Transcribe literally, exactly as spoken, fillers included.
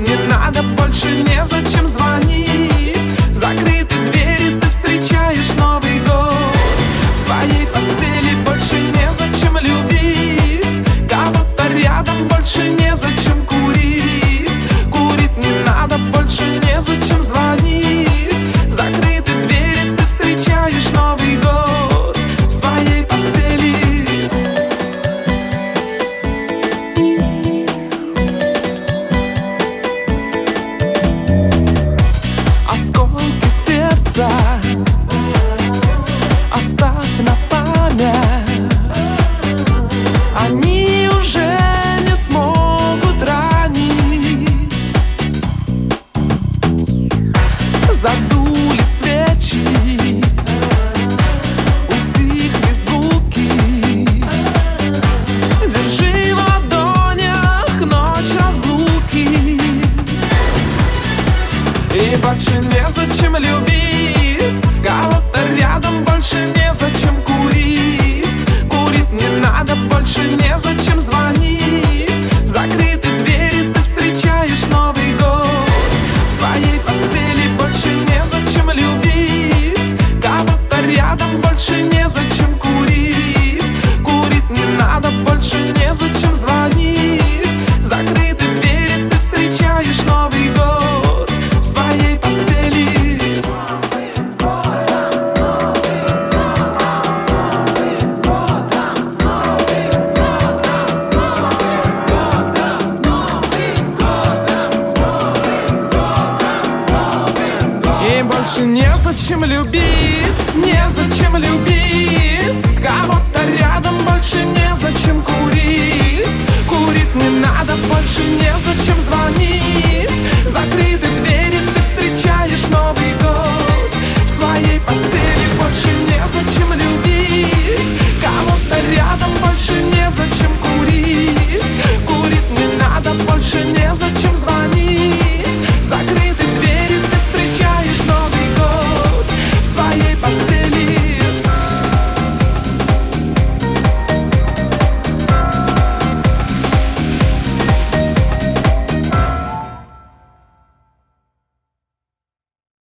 не надо больше, незачем звонить. Закрыты двери, ты встречаешь Новый год. В своей постели больше незачем любить. Кого-то рядом больше незачем курить. Курить не надо больше, незачем звонить. Закрыты двери, ты встречаешь Новый год в своей постели. Осколки сердца оставь на память. Они уже не смогут ранить. Задули свечи, утихли звуки. Держи в ладонях ночь разлуки. И больше незачем любить. Кого-то рядом больше незачем курить. Курить не надо больше, незачем звонить. Закрыты двери, ты встречаешь Новый год в своей постели. Больше незачем любить. Кого-то рядом больше незачем курить. Курить не надо больше, незачем звонить. Закрыты двери, ты встречаешь Новый год в своей постели. И больше незачем любить, незачем любить. Кого-то рядом больше незачем курить. Курить не надо больше, незачем звонить.